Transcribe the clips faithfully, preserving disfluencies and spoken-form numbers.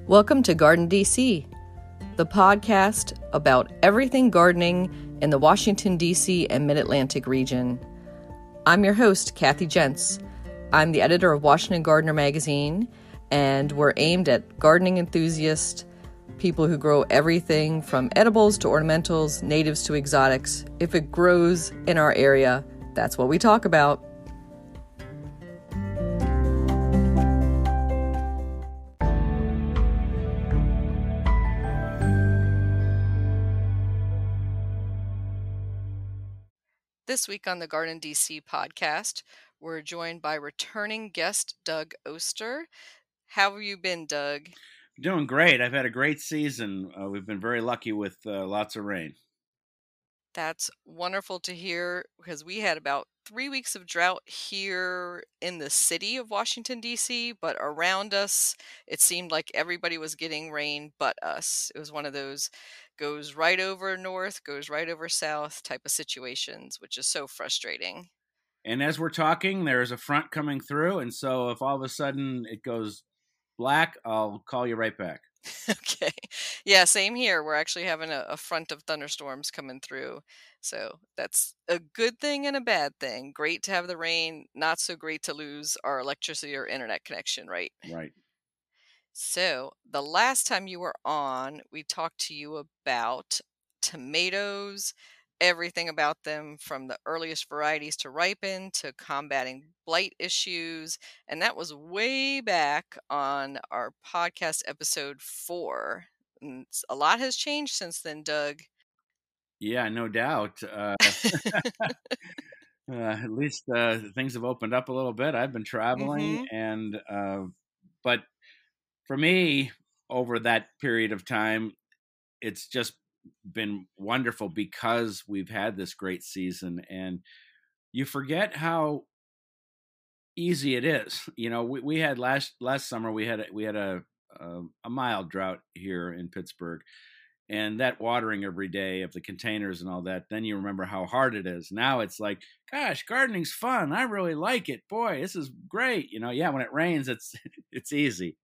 Welcome to Garden D C, the podcast about everything gardening in the Washington, D C and Mid-Atlantic region. I'm your host, Kathy Jentz. I'm the editor of Washington Gardener magazine, and we're aimed at gardening enthusiasts, people who grow everything from edibles to ornamentals, natives to exotics. If it grows in our area, that's what we talk about. This week on the Garden D C podcast, we're joined by returning guest Doug Oster. How have you been, Doug? Doing great. I've had a great season. Uh, we've been very lucky with uh, lots of rain. That's wonderful to hear because we had about three weeks of drought here in the city of Washington, D C, but around us, it seemed like everybody was getting rain but us. It was one of those goes right over north, goes right over south type of situations, which is so frustrating. And as we're talking, there's a front coming through. And so if all of a sudden it goes black, I'll call you right back. Okay. Yeah, same here. We're actually having a, a front of thunderstorms coming through. So that's a good thing and a bad thing. Great to have the rain, not so great to lose our electricity or internet connection, right? Right. So the last time you were on, we talked to you about tomatoes, everything about them from the earliest varieties to ripen to combating blight issues. And that was way back on our podcast episode four. And a lot has changed since then, Doug. Yeah, no doubt. Uh, uh, at least uh, things have opened up a little bit. I've been traveling, Mm-hmm. and uh, but for me, over that period of time, it's just been wonderful because we've had this great season, and you forget how easy it is. You know, we, we had last last summer we had a, we had a, a a mild drought here in Pittsburgh, and that watering every day of the containers and all that. Then you remember how hard it is. Now it's like, gosh, gardening's fun. I really like it. Boy, this is great. You know, yeah, when it rains, it's it's easy.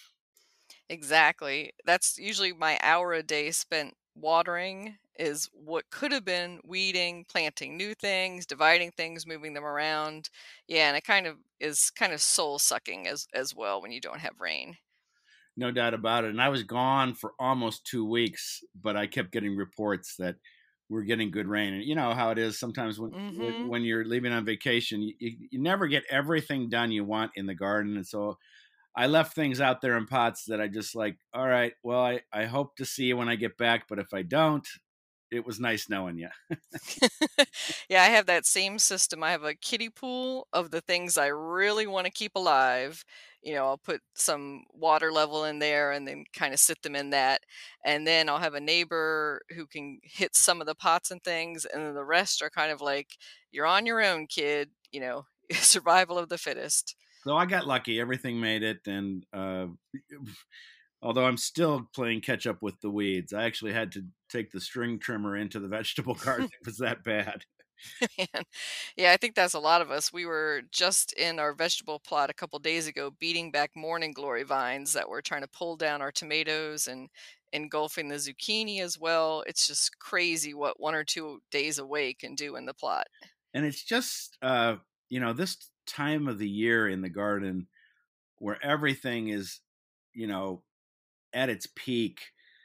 Exactly. That's usually my hour a day spent watering is what could have been weeding, planting new things, dividing things, moving them around. Yeah, and it kind of is kind of soul sucking as as well when you don't have rain. No doubt about it. And I was gone for almost two weeks, but I kept getting reports that we're getting good rain. And you know how it is sometimes when Mm-hmm. when you're leaving on vacation, you, you never get everything done you want in the garden. And so I left things out there in pots that I just like, all right, well, I, I hope to see you when I get back. But if I don't, it was nice knowing you. Yeah, I have that same system. I have a kiddie pool of the things I really want to keep alive. You know, I'll put some water level in there and then kind of sit them in that. And then I'll have a neighbor who can hit some of the pots and things. And then the rest are kind of like, you're on your own, kid. You know, survival of the fittest. So I got lucky. Everything made it. And uh, although I'm still playing catch up with the weeds, I actually had to take the string trimmer into the vegetable garden. It was that bad. Man. Yeah, I think that's a lot of us. We were just in our vegetable plot a couple days ago, beating back morning glory vines that were trying to pull down our tomatoes and engulfing the zucchini as well. It's just crazy what one or two days away can do in the plot. And it's just, uh, you know, this time of the year in the garden where everything is, you know, at its peak,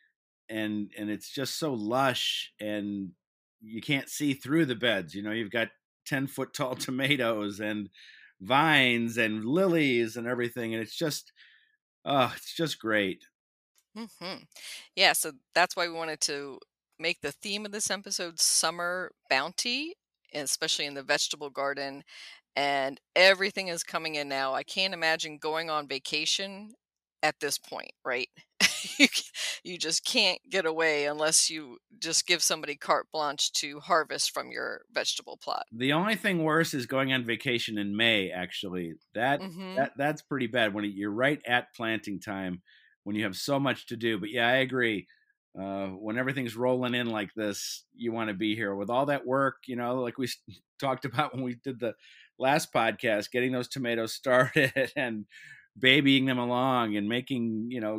and and it's just so lush, and you can't see through the beds. You know, you've got ten foot tall tomatoes and vines and lilies and everything, and it's just, oh, it's just great. hmm Yeah, so that's why we wanted to make the theme of this episode summer bounty, especially in the vegetable garden. And everything is coming in now. I can't imagine going on vacation at this point, right? you, c- you just can't get away unless you just give somebody carte blanche to harvest from your vegetable plot. The only thing worse is going on vacation in May. Actually, that hmm that that's pretty bad when you're right at planting time, when you have so much to do. But yeah, I agree. Uh, when everything's rolling in like this, you want to be here with all that work. You know, like we s- talked about when we did the last podcast, getting those tomatoes started and babying them along and making, you know,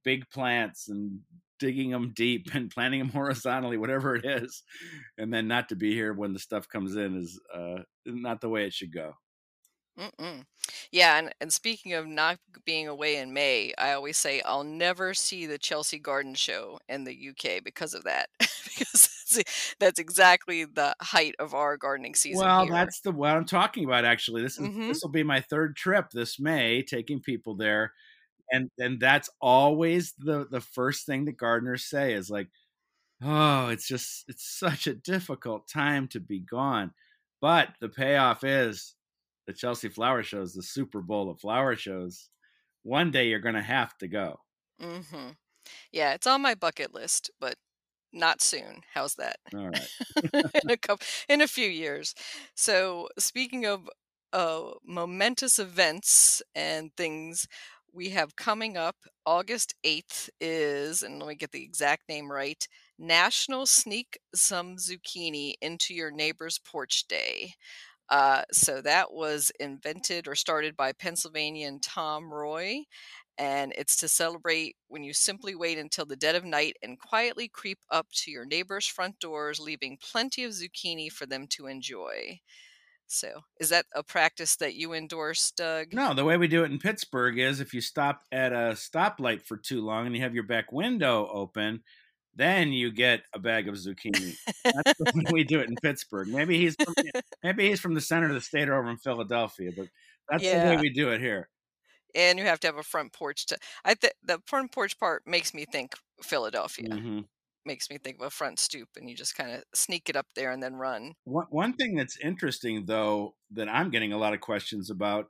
big plants and digging them deep and planting them horizontally, whatever it is, and then not to be here when the stuff comes in is uh, not the way it should go. Mm-mm. Yeah, and, and speaking of not being away in May, I always say I'll never see the Chelsea Garden Show in the U K because of that, because that's, that's exactly the height of our gardening season Well, here. that's the what I'm talking about. Actually, this is Mm-hmm. this will be my third trip this May, taking people there, and and that's always the the first thing that gardeners say is like, oh, it's just it's such a difficult time to be gone, but the payoff is the Chelsea Flower Shows, the Super Bowl of flower shows. One day you're going to have to go. Mm-hmm. Yeah, it's on my bucket list, but not soon. How's that? All right. in a couple, in a few years. So, speaking of uh, momentous events and things we have coming up, August eighth is, and let me get the exact name right, National Sneak Some Zucchini into Your Neighbor's Porch Day. Uh, so that was invented or started by Pennsylvanian Tom Roy, and it's to celebrate when you simply wait until the dead of night and quietly creep up to your neighbor's front doors, leaving plenty of zucchini for them to enjoy. So, is that a practice that you endorse, Doug? No, the way we do it in Pittsburgh is if you stop at a stoplight for too long and you have your back window open, then you get a bag of zucchini. That's the way we do it in Pittsburgh. Maybe he's from, maybe he's from the center of the state or over in Philadelphia, but that's the way Yeah, we do it here. and you have to have a front porch to. I think the front porch part makes me think Philadelphia. Mm-hmm. Makes me think of a front stoop, and you just kind of sneak it up there and then run. One one thing that's interesting, though, that I'm getting a lot of questions about,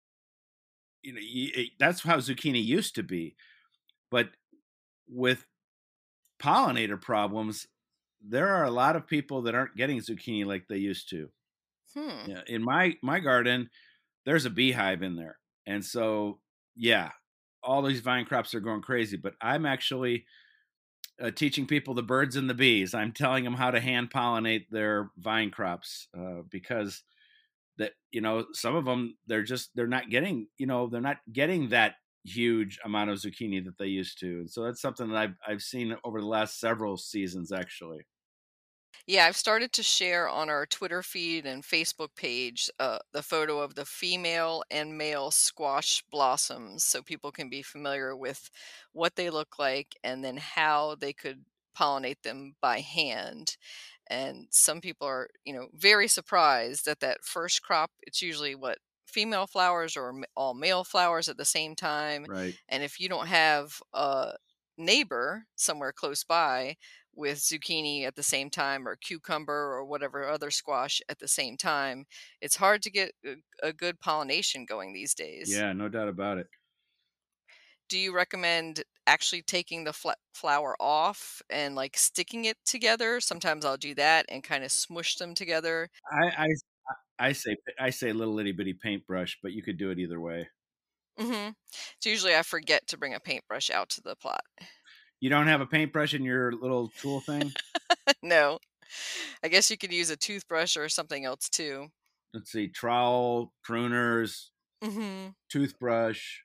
you know, y- that's how zucchini used to be, but with pollinator problems, there are a lot of people that aren't getting zucchini like they used to. Hmm. Yeah, in my my garden, there's a beehive in there, and so yeah, all these vine crops are going crazy. But I'm actually uh, teaching people the birds and the bees. I'm telling them how to hand pollinate their vine crops uh, because that you know some of them they're just they're not getting you know they're not getting that huge amount of zucchini that they used to, and so that's something that I've I've seen over the last several seasons actually. Yeah, I've started to share on our Twitter feed and Facebook page uh, the photo of the female and male squash blossoms so people can be familiar with what they look like and then how they could pollinate them by hand. And some people are, you know, very surprised that that first crop, it's usually what female flowers or m- all male flowers at the same time. Right. And if you don't have a neighbor somewhere close by, with zucchini at the same time or cucumber or whatever other squash at the same time, it's hard to get a, a good pollination going these days. Yeah, no doubt about it. Do you recommend actually taking the fla- flower off and like sticking it together? Sometimes I'll do that and kind of smush them together. I I I say I say little itty bitty paintbrush, but you could do it either way. Hmm. So usually I forget to bring a paintbrush out to the plot. You don't have a paintbrush in your little tool thing? No, I guess you could use a toothbrush or something else too. Let's see, trowel, pruners, Hmm. toothbrush.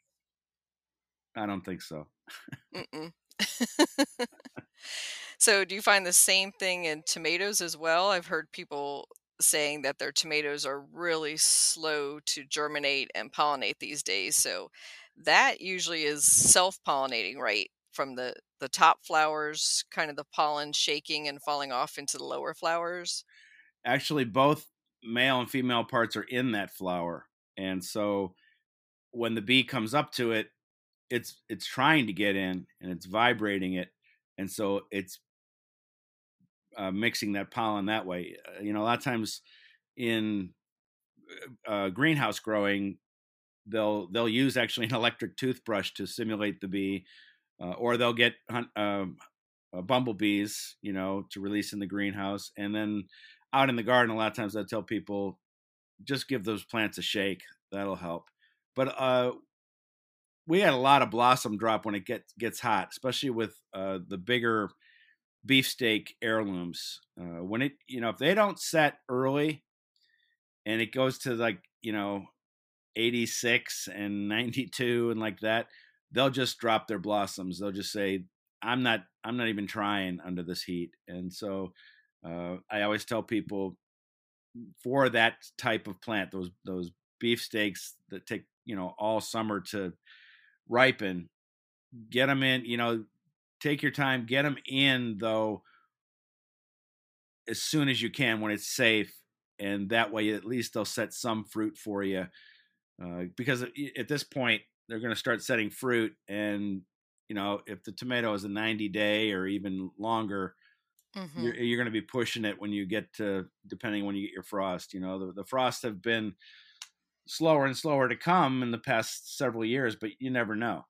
I don't think so. Mm-mm. So, do you find the same thing in tomatoes as well? I've heard people saying that their tomatoes are really slow to germinate and pollinate these days. So, that usually is self-pollinating, right? From the the top flowers, kind of the pollen shaking and falling off into the lower flowers. Actually, both male and female parts are in that flower. And so when the bee comes up to it, it's it's trying to get in and it's vibrating it. And so it's uh, mixing that pollen that way. Uh, you know, a lot of times in uh, greenhouse growing, they'll they'll use actually an electric toothbrush to simulate the bee, uh, or they'll get hunt, um, uh, bumblebees, you know, to release in the greenhouse, and then out in the garden, a lot of times I tell people just give those plants a shake. That'll help. But uh, we had a lot of blossom drop when it gets gets hot, especially with uh, the bigger beefsteak heirlooms. Uh, when it, you know, if they don't set early and it goes to like, you know, eighty-six and ninety-two and like that, they'll just drop their blossoms. They'll just say, I'm not, I'm not even trying under this heat. And so uh, I always tell people, for that type of plant, those, those beefsteaks that take, you know, all summer to ripen, get them in, you know, take your time, get them in though, as soon as you can when it's safe. And that way, at least they'll set some fruit for you. Uh, because at this point, they're going to start setting fruit. And, you know, if the tomato is a ninety day or even longer, mm-hmm. you're, you're going to be pushing it when you get to, depending when you get your frost. You know, the, the frosts have been slower and slower to come in the past several years, but you never know.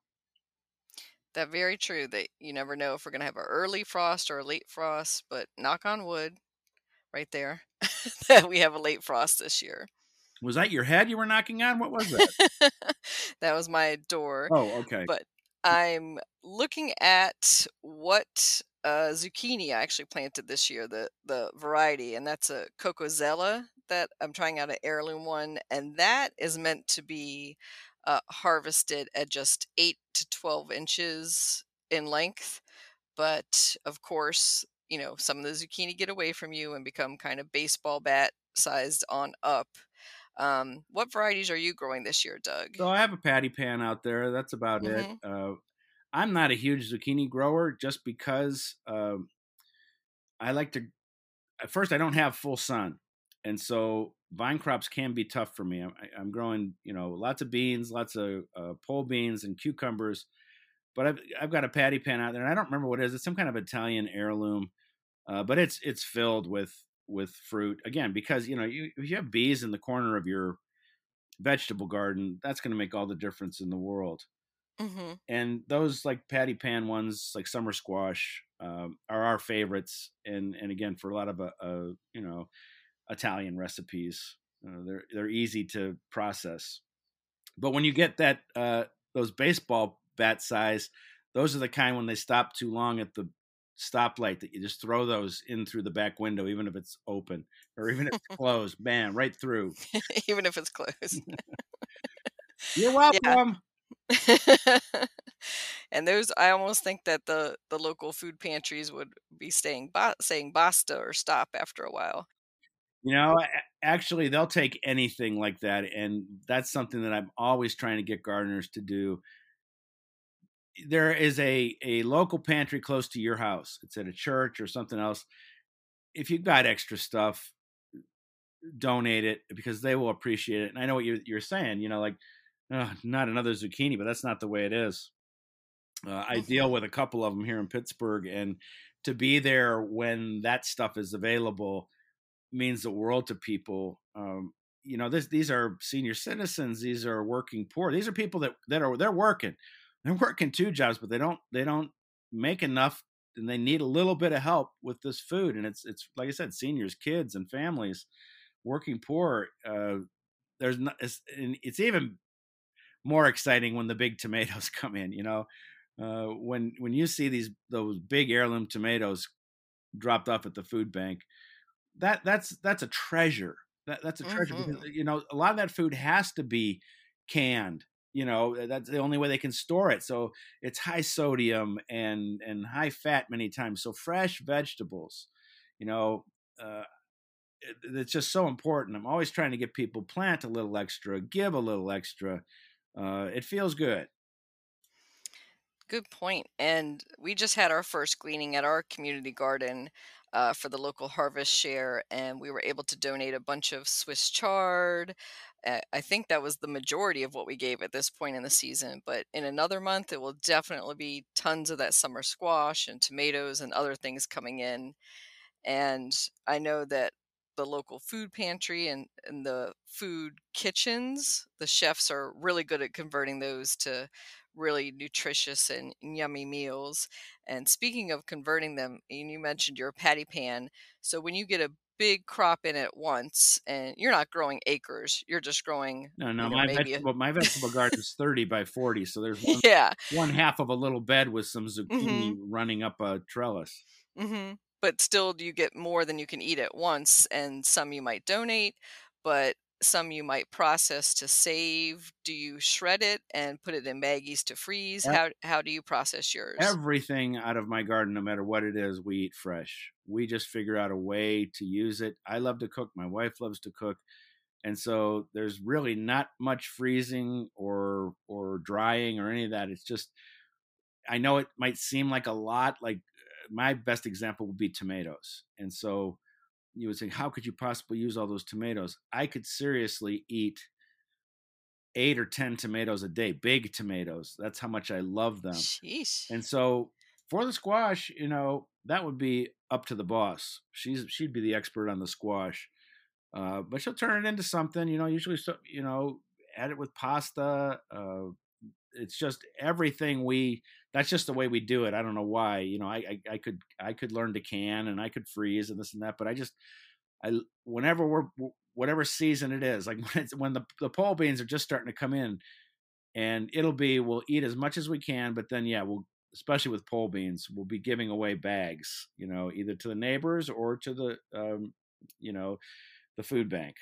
That's very true, that you never know if we're going to have an early frost or a late frost, but knock on wood right there that we have a late frost this year. Was that your head you were knocking on? What was that? That was my door. Oh, okay. But I'm looking at what uh, zucchini I actually planted this year, the the variety, and that's a Cocozella that I'm trying out, an heirloom one, and that is meant to be uh, harvested at just eight to twelve inches in length. But of course, you know, some of the zucchini get away from you and become kind of baseball bat sized on up. Um, what varieties are you growing this year, Doug? So I have a patty pan out there. That's about mm-hmm. it. Uh, I'm not a huge zucchini grower just because uh, I like to, at first I don't have full sun. And so vine crops can be tough for me. I'm, I'm growing, you know, lots of beans, lots of uh, pole beans and cucumbers, but I've, I've got a patty pan out there and I don't remember what it is. It's some kind of Italian heirloom, uh, but it's, it's filled with, with fruit again, because, you know, you, if you have bees in the corner of your vegetable garden, that's going to make all the difference in the world. Mm-hmm. And those like patty pan ones, like summer squash, um, are our favorites. And and again, for a lot of uh, uh you know Italian recipes, uh, they're they're easy to process. But when you get that uh, those baseball bat size, those are the kind when they stop too long at the stoplight that you just throw those in through the back window, even if it's open or even if it's closed, bam, right through. Even if it's closed. You're welcome. Yeah. And those, I almost think that the the local food pantries would be saying saying basta or stop after a while. You know, actually, they'll take anything like that, and that's something that I'm always trying to get gardeners to do. There is a a local pantry close to your house. It's at a church or something else. If you've got extra stuff, donate it because they will appreciate it. And I know what you're, you're saying, you know, like, oh, not another zucchini, but that's not the way it is. Uh, I deal with a couple of them here in Pittsburgh, and to be there when that stuff is available means the world to people. Um, you know, this, these are senior citizens. These are working poor. These are people that, that are, they're working, they're working two jobs, but they don't, they don't make enough, and they need a little bit of help with this food. And it's, it's like I said, seniors, kids and families, working poor. Uh, there's not, it's, it's even more exciting when the big tomatoes come in, you know, uh, when, when you see these, those big heirloom tomatoes dropped off at the food bank, that that's, that's a treasure. That, that's a treasure mm-hmm. because, you know, a lot of that food has to be canned, you know, that's the only way they can store it. So it's high sodium and, and high fat many times. So fresh vegetables, you know, uh, it, it's just so important. I'm always trying to get people plant a little extra, give a little extra. Uh, it feels good. Good point. And we just had our first gleaning at our community garden uh, for the local harvest share, and we were able to donate a bunch of Swiss chard. Uh, I think that was the majority of what we gave at this point in the season, but in another month, it will definitely be tons of that summer squash and tomatoes and other things coming in. And I know that the local food pantry and, and the food kitchens, the chefs are really good at converting those to really nutritious and yummy meals. And speaking of converting them, and you mentioned your patty pan. So when you get a big crop in at once, and you're not growing acres, you're just growing. No, no, you know, my maybe vegetable, a... my vegetable garden is thirty by forty. So there's one, yeah. one half of a little bed with some zucchini mm-hmm. running up a trellis. Mm-hmm. But still, you get more than you can eat at once, and some you might donate. But some you might process to save. Do you shred it and put it in baggies to freeze? How how do you process yours? Everything out of my garden, no matter what it is, we eat fresh. We just figure out a way to use it. I love to cook. My wife loves to cook. And so there's really not much freezing or or drying or any of that. It's just, I know it might seem like a lot. Like uh, my best example would be tomatoes. And so you would say, how could you possibly use all those tomatoes? I could seriously eat eight or ten tomatoes a day, big tomatoes. That's how much I love them. Sheesh. And so for the squash, you know, that would be up to the boss. She's she'd be the expert on the squash. Uh, but she'll turn it into something, you know, usually, so, you know, add it with pasta. Uh, it's just everything we, that's just the way we do it. I don't know why, you know, I, I, I could, I could learn to can and I could freeze and this and that, but I just, I, whenever we're, whatever season it is, like when it's, when the, the pole beans are just starting to come in, and it'll be, we'll eat as much as we can, but then, yeah, we'll, especially with pole beans, we'll be giving away bags, you know, either to the neighbors or to the, um, you know, the food bank.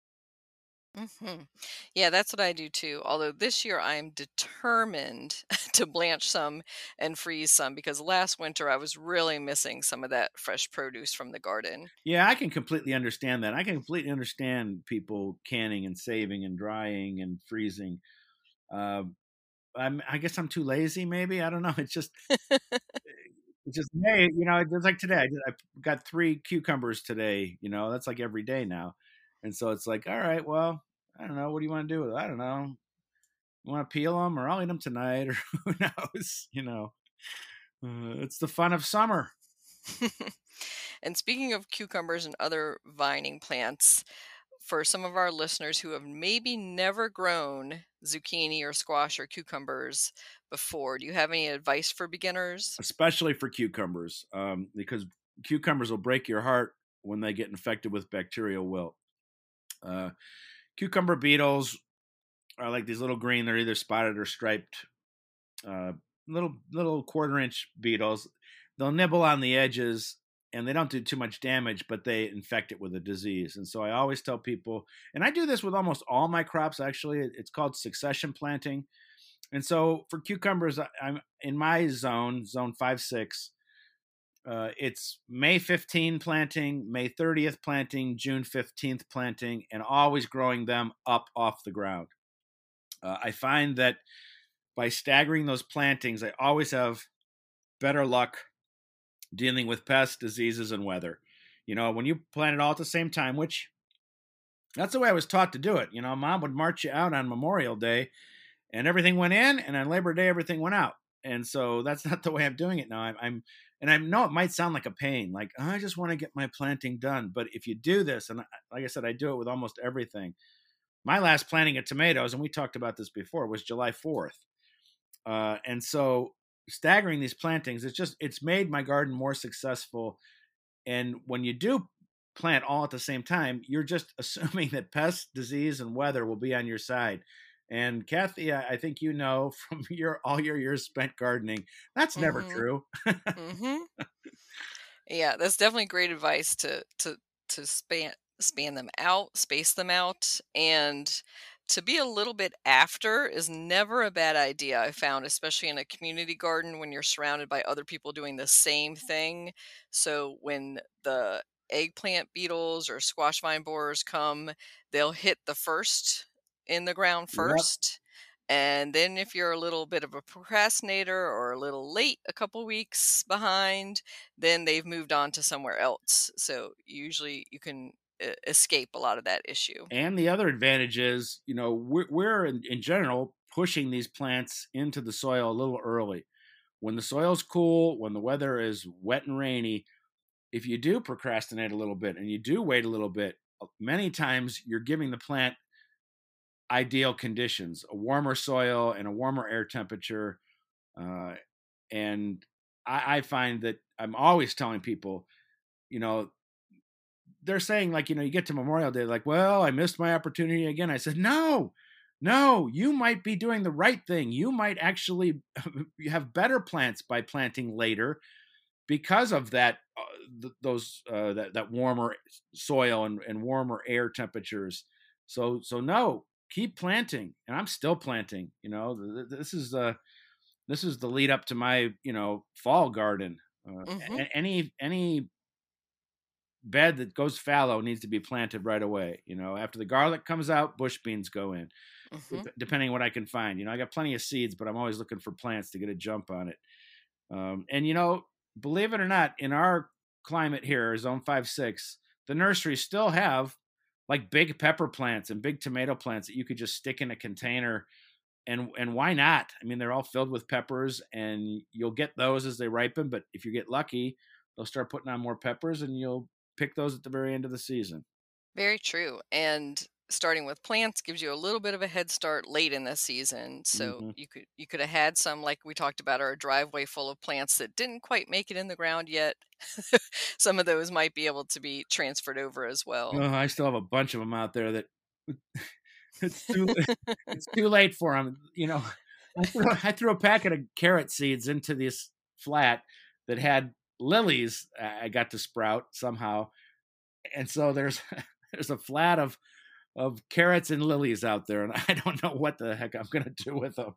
Hmm. Yeah, that's what I do too. Although this year I'm determined to blanch some and freeze some because last winter I was really missing some of that fresh produce from the garden. Yeah, I can completely understand that. I can completely understand people canning and saving and drying and freezing. Uh, I'm, I guess I'm too lazy. Maybe I don't know. It's just, it's just May. You know, it's like today. I, just, I got three cucumbers today. You know, that's like every day now, and so it's like, all right, well, I don't know. What do you want to do with it? I don't know. You want to peel them, or I'll eat them tonight, or who knows? You know, uh, it's the fun of summer. And speaking of cucumbers and other vining plants, for some of our listeners who have maybe never grown zucchini or squash or cucumbers before, do you have any advice for beginners? Especially for cucumbers, um, because cucumbers will break your heart when they get infected with bacterial wilt. Uh, cucumber beetles are like these little green. They're either spotted or striped, uh, little little quarter inch beetles. They'll nibble on the edges, and they don't do too much damage, but they infect it with a disease. And so I always tell people, and I do this with almost all my crops. Actually, it's called succession planting. And so for cucumbers, I'm in my zone, zone five six. Uh, it's May fifteenth planting, May thirtieth planting, June fifteenth planting, and always growing them up off the ground. Uh, I find that by staggering those plantings, I always have better luck dealing with pests, diseases, and weather. You know, when you plant it all at the same time, which that's the way I was taught to do it. You know, mom would march you out on Memorial Day and everything went in, and on Labor Day, everything went out. And so that's not the way I'm doing it now. I'm, I'm and I know it might sound like a pain, like, oh, I just want to get my planting done. But if you do this, and like I said, I do it with almost everything. My last planting of tomatoes, and we talked about this before, was July fourth. Uh, and so staggering these plantings, it's just, it's made my garden more successful. And when you do plant all at the same time, you're just assuming that pest, disease, and weather will be on your side. And Kathy, I think you know from your all your years spent gardening, that's never Mm-hmm. true. Mm-hmm. Yeah, that's definitely great advice to to to span span them out, space them out, and to be a little bit after is never a bad idea. I found, especially in a community garden when you're surrounded by other people doing the same thing. So when the eggplant beetles or squash vine borers come, they'll hit the first in the ground Yep. first. And then if you're a little bit of a procrastinator or a little late, a couple weeks behind, then they've moved on to somewhere else. So usually you can uh, escape a lot of that issue. And the other advantage is, you know, we're, we're in, in general pushing these plants into the soil a little early. When the soil's cool, when the weather is wet and rainy, if you do procrastinate a little bit and you do wait a little bit, many times you're giving the plant ideal conditions, a warmer soil and a warmer air temperature. Uh, and I, I find that I'm always telling people, you know, they're saying, like, you know, you get to Memorial Day, like, well, I missed my opportunity again. I said, no, no, you might be doing the right thing. You might actually have better plants by planting later because of that, uh, th- those, uh, that, that warmer soil and, and warmer air temperatures. So, so no, keep planting. And I'm still planting, you know, th- th- this is, uh, this is the lead up to my, you know, fall garden. Uh, Mm-hmm. a- any, any bed that goes fallow needs to be planted right away. You know, after the garlic comes out, bush beans go in, Mm-hmm. depending on what I can find. You know, I got plenty of seeds, but I'm always looking for plants to get a jump on it. Um, and you know, believe it or not, in our climate here, zone five, six, the nurseries still have like big pepper plants and big tomato plants that you could just stick in a container. And, and why not? I mean, they're all filled with peppers and you'll get those as they ripen. But if you get lucky, they'll start putting on more peppers and you'll pick those at the very end of the season. Very true. And starting with plants gives you a little bit of a head start late in the season. So Mm-hmm. you could you could have had some, like we talked about, our driveway full of plants that didn't quite make it in the ground yet. Some of those might be able to be transferred over as well. Oh, I still have a bunch of them out there that it's too it's too late for them. You know, I threw, I threw a packet of carrot seeds into this flat that had lilies. I got to sprout somehow, and so there's there's a flat of of carrots and lilies out there, and I don't know what the heck I'm gonna do with them.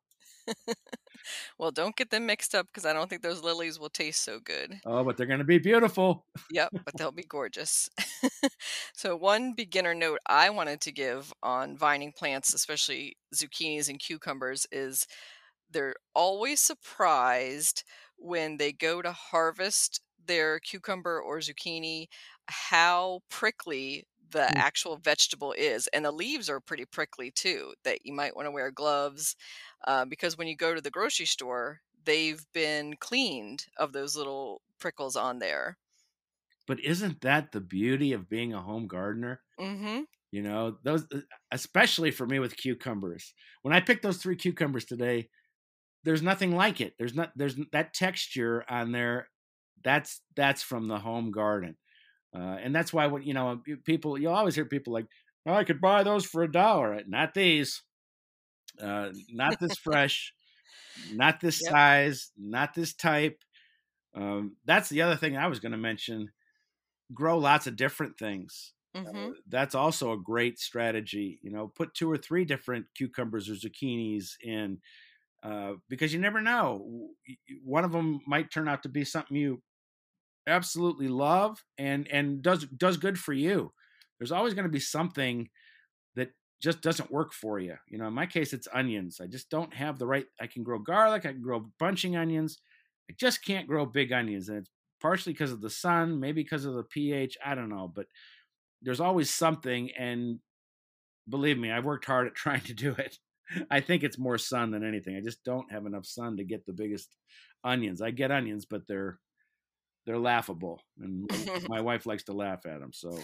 Well, don't get them mixed up because I don't think those lilies will taste so good. Oh, but they're gonna be beautiful. Yep, but they'll be gorgeous. So, one beginner note I wanted to give on vining plants, especially zucchinis and cucumbers, is they're always surprised when they go to harvest their cucumber or zucchini how prickly the actual vegetable is. And the leaves are pretty prickly too, that you might want to wear gloves uh, because when you go to the grocery store, they've been cleaned of those little prickles on there. But isn't that the beauty of being a home gardener? Mm-hmm. You know, those, especially for me with cucumbers. When I picked those three cucumbers today, there's nothing like it. There's not, there's that texture on there. That's, that's from the home garden. Uh, and that's why, when, you know, people, you'll always hear people like, oh, I could buy those for a dollar. Not these, uh, not this fresh, not this Yep. size, not this type. Um, that's the other thing I was going to mention. Grow lots of different things. Mm-hmm. Uh, that's also a great strategy. You know, put two or three different cucumbers or zucchinis in, uh, because you never know. One of them might turn out to be something you absolutely love and and does does good for you. There's always going to be something that just doesn't work for you. You know, in my case, it's onions. I just don't have the right. I can grow garlic. I can grow bunching onions. I just can't grow big onions, and it's partially because of the sun, maybe because of the pH. I don't know, but there's always something. And believe me, I've worked hard at trying to do it. I think it's more sun than anything. I just don't have enough sun to get the biggest onions. I get onions, but they're they're laughable, and my wife likes to laugh at them. So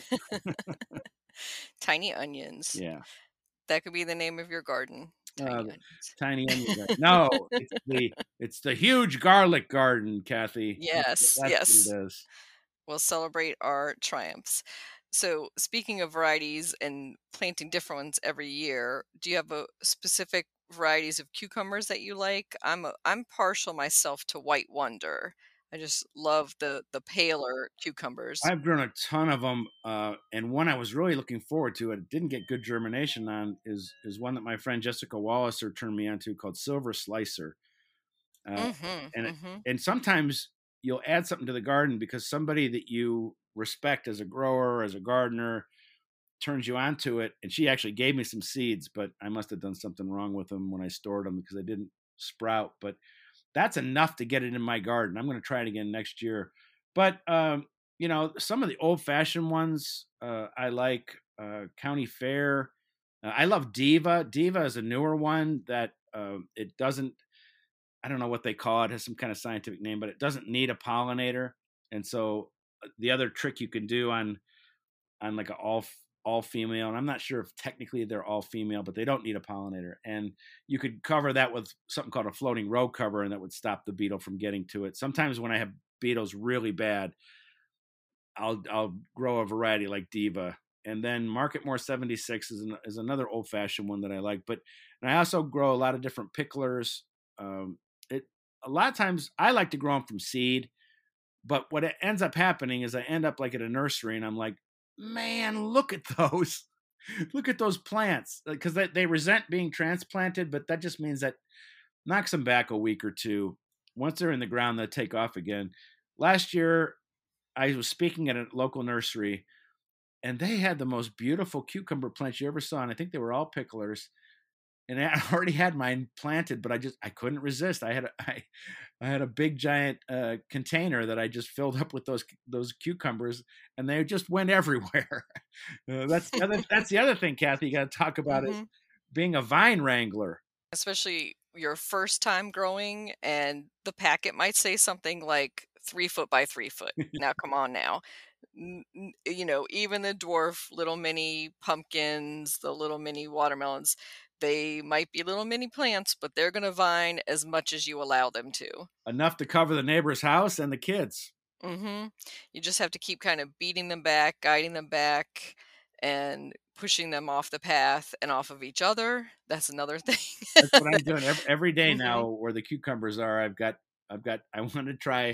Tiny onions. yeah, That could be the name of your garden. Tiny uh, onions. tiny onion garden. No, it's the it's the huge garlic garden, Kathy. Yes, That's yes. what it is. We'll celebrate our triumphs. So, speaking of varieties and planting different ones every year, do you have a specific varieties of cucumbers that you like? I'm a, I'm partial myself to White Wonder. I just love the the paler cucumbers. I've grown a ton of them, uh, and one I was really looking forward to and didn't get good germination on is is one that my friend Jessica Walliser turned me onto called Silver Slicer. Uh, Mm-hmm. and Mm-hmm. and sometimes you'll add something to the garden because somebody that you respect as a grower, as a gardener, turns you onto it. And she actually gave me some seeds, but I must have done something wrong with them when I stored them because they didn't sprout. But that's enough to get it in my garden. I'm going to try it again next year. But um, you know, some of the old-fashioned ones uh, I like. Uh, County Fair. Uh, I love Diva. Diva is a newer one that uh, it doesn't. I don't know what they call it. It has some kind of scientific name, but it doesn't need a pollinator. And so the other trick you can do on on like an all all female, and I'm not sure if technically they're all female, but they don't need a pollinator. And you could cover that with something called a floating row cover, and that would stop the beetle from getting to it. Sometimes when I have beetles really bad, I'll I'll grow a variety like Diva. And then Marketmore seventy-six is an, is another old fashioned one that I like. But and I also grow a lot of different picklers. Um, it a lot of times I like to grow them from seed, but what it ends up happening is I end up like at a nursery, and I'm like, man, look at those. look at those plants, because they, they resent being transplanted, but that just means that knocks them back a week or two. Once they're in the ground, they'll take off again. Last year, I was speaking at a local nursery, and they had the most beautiful cucumber plants you ever saw, and I think they were all picklers. And I already had mine planted, but I just I couldn't resist. I had a, I, I had a big giant uh, container that I just filled up with those those cucumbers, and they just went everywhere. uh, that's the other that's the other thing, Kathy. You got to talk about Mm-hmm. is being a vine wrangler. Especially your first time growing, and the packet might say something like three foot by three foot. Now, come on now. N- n- You know, even the dwarf little mini pumpkins, the little mini watermelons, they might be little mini plants, but they're going to vine as much as you allow them to. Enough to cover the neighbor's house and the kids. Mm-hmm. You just have to keep kind of beating them back, guiding them back, and pushing them off the path and off of each other. That's another thing. That's what I'm doing every, every day Mm-hmm. now. Where the cucumbers are, I've got I've got I want to try.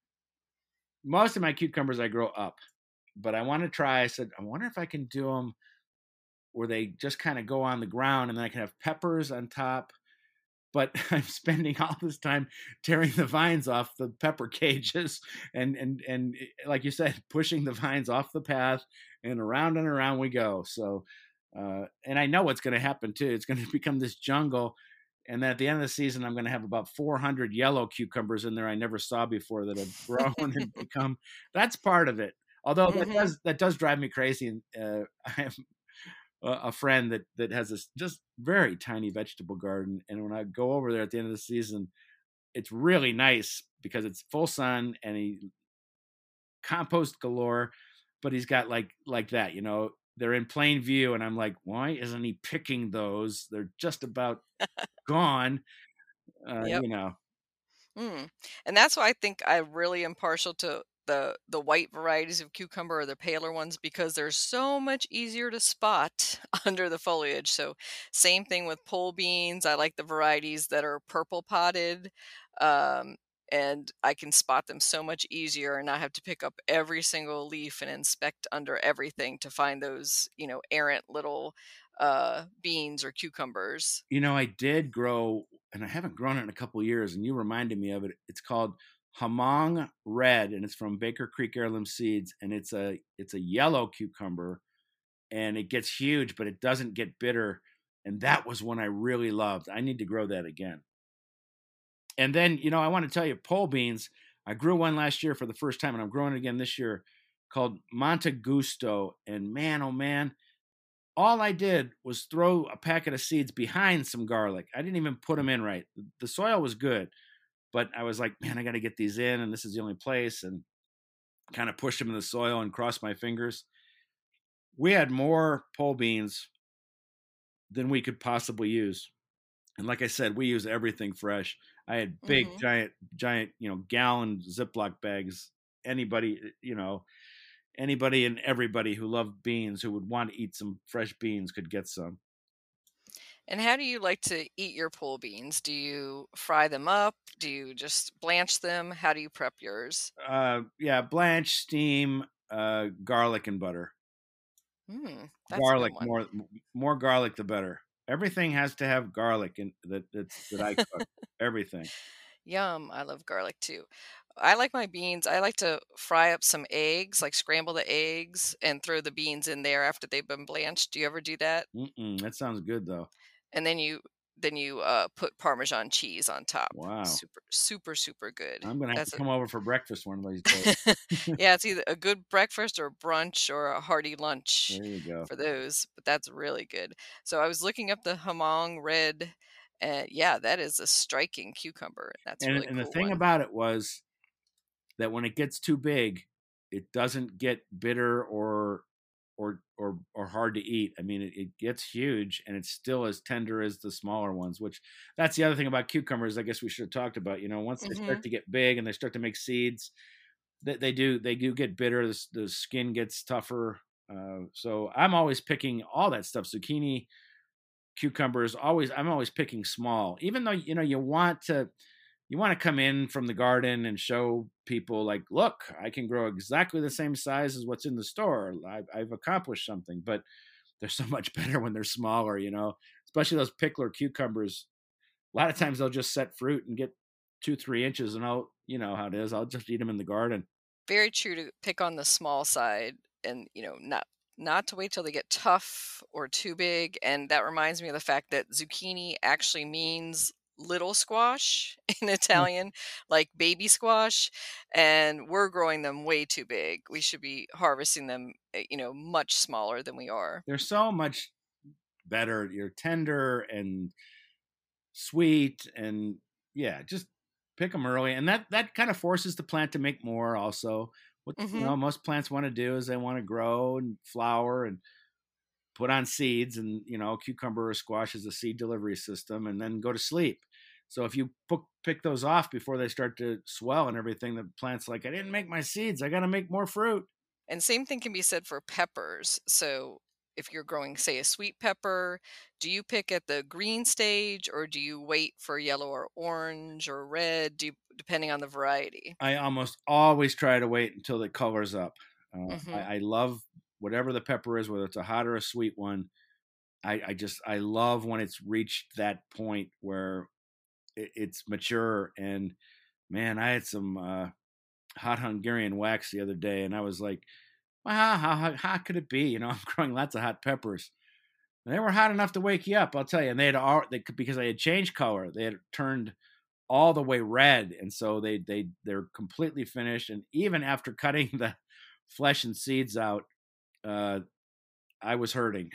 Most of my cucumbers I grow up, but I want to try. I said I wonder if I can do them where they just kind of go on the ground, and then I can have peppers on top. But I'm spending all this time tearing the vines off the pepper cages, and and and like you said, pushing the vines off the path, and around and around we go. So, uh, and I know what's going to happen too. It's going to become this jungle, and then at the end of the season, I'm going to have about four hundred yellow cucumbers in there I never saw before that have grown and become. That's part of it. Although that Mm-hmm. does that does drive me crazy. And uh, I have a friend that that has this just very tiny vegetable garden, and when I go over there at the end of the season, it's really nice because it's full sun and he compost galore, but he's got like like that, you know, they're in plain view, and I'm like, why isn't he picking those? They're just about gone, uh, Yep. you know. Mm. And that's why I think I really am partial to the the white varieties of cucumber or the paler ones because they're so much easier to spot under the foliage. So same thing with pole beans. I like the varieties that are purple potted. Um, and I can spot them so much easier and not have to pick up every single leaf and inspect under everything to find those, you know, errant little uh beans or cucumbers. You know, I did grow, and I haven't grown it in a couple of years, and you reminded me of it. It's called Hamong Red, and it's from Baker Creek Heirloom Seeds, and it's a it's a yellow cucumber, and it gets huge, but it doesn't get bitter. And that was one I really loved. I need to grow that again. And then, you know, I want to tell you, pole beans. I grew one last year for the first time, and I'm growing it again this year, called Monte Gusto. And man, oh man, all I did was throw a packet of seeds behind some garlic. I didn't even put them in right. The soil was good, but I was like, man, I got to get these in, and this is the only place, and kind of pushed them in the soil and crossed my fingers. We had more pole beans than we could possibly use. And like I said, we use everything fresh. I had big, Hmm. giant, giant, you know, gallon Ziploc bags. Anybody, you know, anybody and everybody who loved beans, who would want to eat some fresh beans, could get some. And how do you like to eat your pole beans? Do you fry them up? Do you just blanch them? How do you prep yours? Uh, yeah, blanch, steam, uh, garlic and butter. Hmm, that's a good Garlic, one. more, more garlic the better. Everything has to have garlic in that. That's that I cook. Everything. Yum, I love garlic too. I like my beans. I like to fry up some eggs, like scramble the eggs and throw the beans in there after they've been blanched. Do you ever do that? Mm-mm, that sounds good though. And then you then you uh, put Parmesan cheese on top. Wow. Super, super, super good. I'm gonna have to That's a come over for breakfast one of these days. yeah, it's either a good breakfast or brunch or a hearty lunch There you go. for those, but that's really good. So I was looking up the Hamong red, and yeah, that is a striking cucumber. That's a And really and the cool thing one. about it was that when it gets too big, it doesn't get bitter or or or or hard to eat. I mean, it, it gets huge, and it's still as tender as the smaller ones. Which that's the other thing about cucumbers. I guess we should have talked about. You know, once they Hmm. start to get big and they start to make seeds, they, they do they do get bitter. The, the skin gets tougher. Uh, so I'm always picking all that stuff: zucchini, cucumbers. Always, I'm always picking small, even though you know you want to you want to come in from the garden and show people like, look, I can grow exactly the same size as what's in the store. I've, I've accomplished something. But they're so much better when they're smaller, you know, especially those pickler cucumbers. A lot of times they'll just set fruit and get two, three inches, and I'll, you know how it is. I'll just eat them in the garden. Very true to pick on the small side and, you know, not not to wait till they get tough or too big. And that reminds me of the fact that zucchini actually means little squash in Mm. Italian, like baby squash, and we're growing them way too big. We should be harvesting them, eh, you know, much smaller than we are. They're so much better. You're tender and sweet, and yeah, just pick them early, and that that kind of forces the plant to make more. Also, what you Mhm. know most plants want to do is they want to grow and flower and put on seeds, and you know cucumber or squash is a seed delivery system, and then go to sleep. So if you pick pick those off before they start to swell and everything, the plant's like, I didn't make my seeds, I got to make more fruit. And same thing can be said for peppers. So if you're growing, say, a sweet pepper, do you pick at the green stage or do you wait for yellow or orange or red, do you, depending on the variety? I almost always try to wait until it colors up. uh, Hmm. I, I love whatever the pepper is, whether it's a hot or a sweet one. I, I just I love when it's reached that point where it, it's mature. And man, I had some uh, hot Hungarian wax the other day, and I was like, well, how, how how how could it be? You know, I'm growing lots of hot peppers. And they were hot enough to wake you up, I'll tell you. And they had all they could, because they had changed color. They had turned all the way red, and so they they they're completely finished. And even after cutting the flesh and seeds out, uh, I was hurting.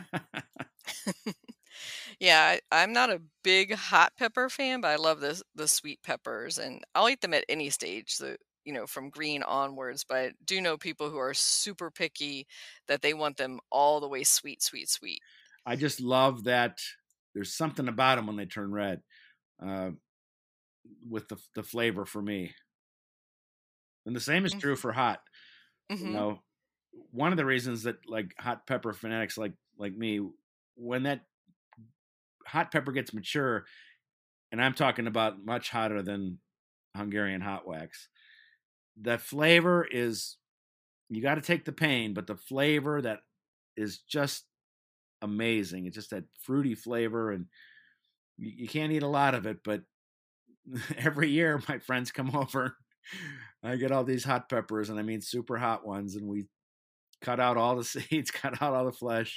Yeah, I, I'm not a big hot pepper fan, but I love the the sweet peppers, and I'll eat them at any stage. So you know, from green onwards. But I do know people who are super picky that they want them all the way sweet, sweet, sweet. I just love that there's something about them when they turn red, uh, with the the flavor for me. And the same is true for hot. You Mm-hmm. know, one of the reasons that like hot pepper fanatics like like me, when that hot pepper gets mature, and I'm talking about much hotter than Hungarian hot wax, the flavor is, you got to take the pain, but the flavor that is just amazing. It's just that fruity flavor, and you, you can't eat a lot of it, but every year my friends come over. I get all these hot peppers, and I mean super hot ones, and we cut out all the seeds, cut out all the flesh,